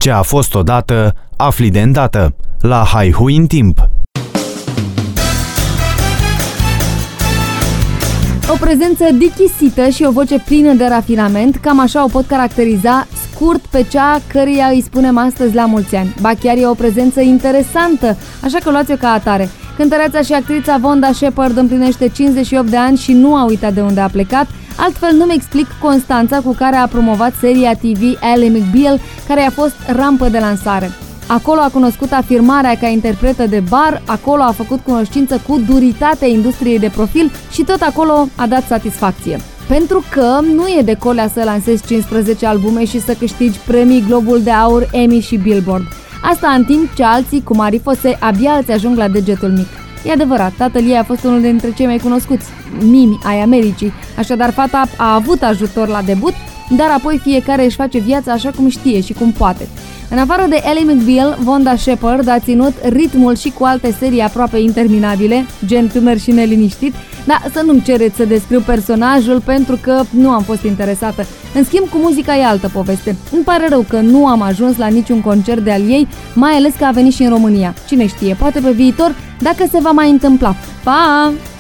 Ce a fost odată, afli de îndată. La Haihui în timp. O prezență dichisită și o voce plină de rafinament, cam așa o pot caracteriza scurt pe cea căreia îi spunem astăzi la mulți ani. Ba chiar e o prezență interesantă, așa că luați-o ca atare. Cântăreața și actrița Vonda Shepard împlinește 58 de ani și nu a uitat de unde a plecat, altfel nu-mi explic constanța cu care a promovat seria TV Ally McBeal, care a fost rampă de lansare. Acolo a cunoscut afirmarea ca interpretă de bar, acolo a făcut cunoștință cu duritatea industriei de profil și tot acolo a dat satisfacție. Pentru că nu e de colea să lansezi 15 albume și să câștigi premii Globul de Aur, Emmy și Billboard. Asta în timp ce alții, cum Ari Fose, abia îți ajung la degetul mic. E adevărat, tatăl ei a fost unul dintre cei mai cunoscuți mimi ai Americii, așadar fata a avut ajutor la debut, dar apoi fiecare își face viața așa cum știe și cum poate. În afară de Ally McBeal, Vonda Shepard a ținut ritmul și cu alte serii aproape interminabile, gen Tânăr și neliniștit, dar să nu-mi cereți să descriu personajul pentru că nu am fost interesată. În schimb, cu muzica e altă poveste. Îmi pare rău că nu am ajuns la niciun concert de al ei, mai ales că a venit și în România. Cine știe, poate pe viitor, dacă se va mai întâmpla. Pa!